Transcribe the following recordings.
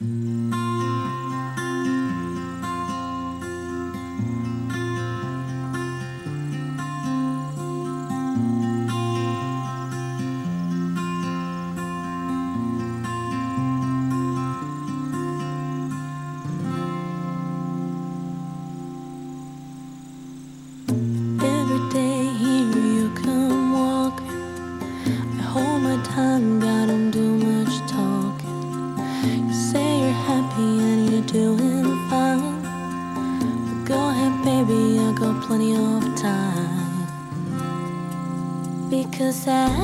Every day here you come walking. I hold my tongue, I don't do much talking. You say you're happy and you're doing fine. Go ahead, baby, I got plenty of time. Because sad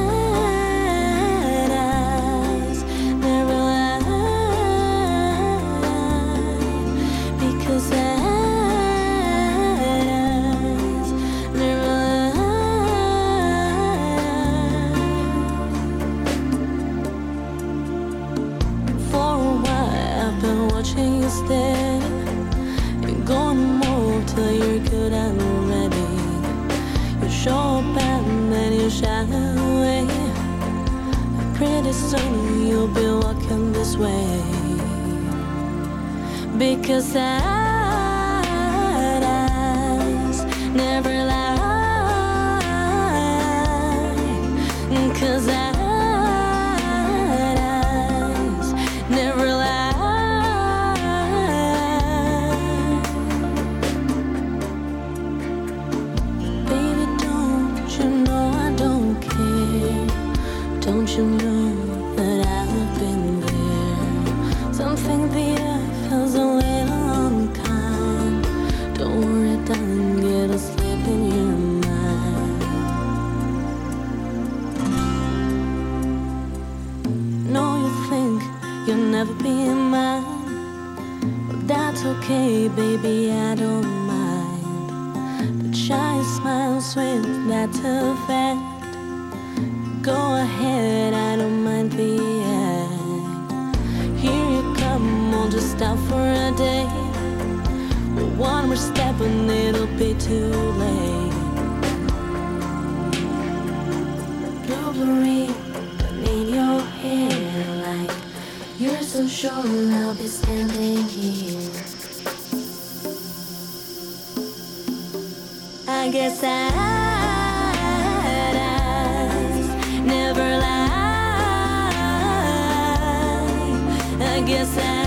eyes never lie. Because sad eyes never lie. For a while I've been watching you stare. You're gonna move till you're good and ready. You show up and then you shy away. Pretty soon you'll be walking this way. Because sad eyes never lie. Cause sad eyes never lie. Baby, don't you know I don't care? Don't you know that I've been there? Something the earth feels a little unkind. Don't worry, darling, it'll slip in your mind. No, you think you'll never be mine. Well, that's okay, baby, I don't mind. But shy smiles with that's a fact. Go ahead, I don't mind the act. Here you come, we'll just stop for a day. One more step and it'll be too late. Blueberry in your hair, like you're so sure I'll be standing here. I guess sad eyes never lie. I guess